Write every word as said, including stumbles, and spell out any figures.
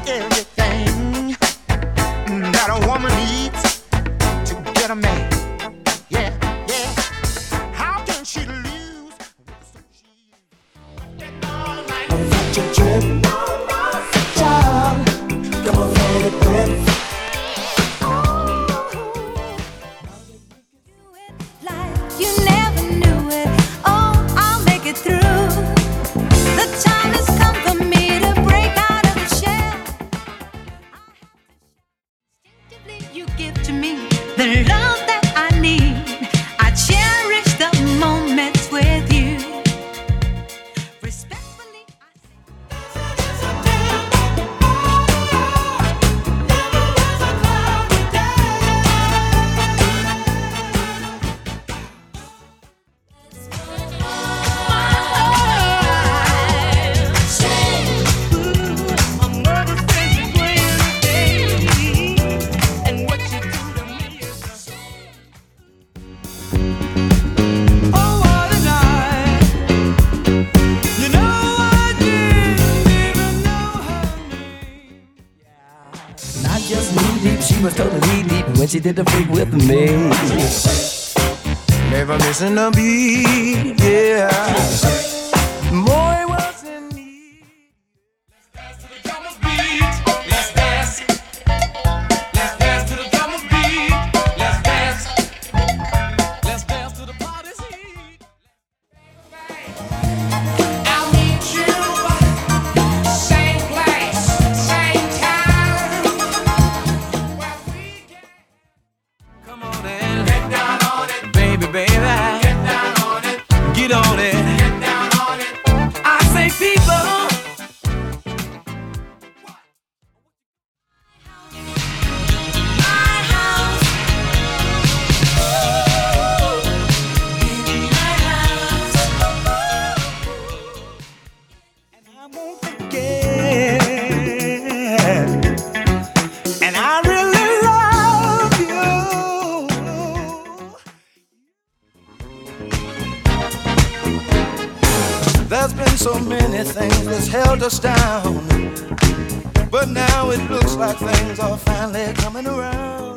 everything that a woman needs to get a man. Yeah, yeah. How can she lose? Let your trip, child. Come on, let it rip. You never knew it. Oh, I'll make it through. The time has come for me to break out of the shell. Instinctively, you give to me the love that I need. I cherish the moments with you. Respectfully, Not just knee deep, she was totally deep when she did the freak with me. Never missing a beat, yeah. Boy was in need. Let's dance to the drummer's beat. Let's dance. Let's dance to the drummer's beat. Let's dance. Let's dance to the party's heat. I'll meet you, same place, same time. Where we can Come on and get down on it, baby, baby. Get down on it, get on it, get down on it. I say, people. my house. In my house. and I won't forget. And I really love you. There's been so many things that's held us down, but now it looks like things are finally coming around.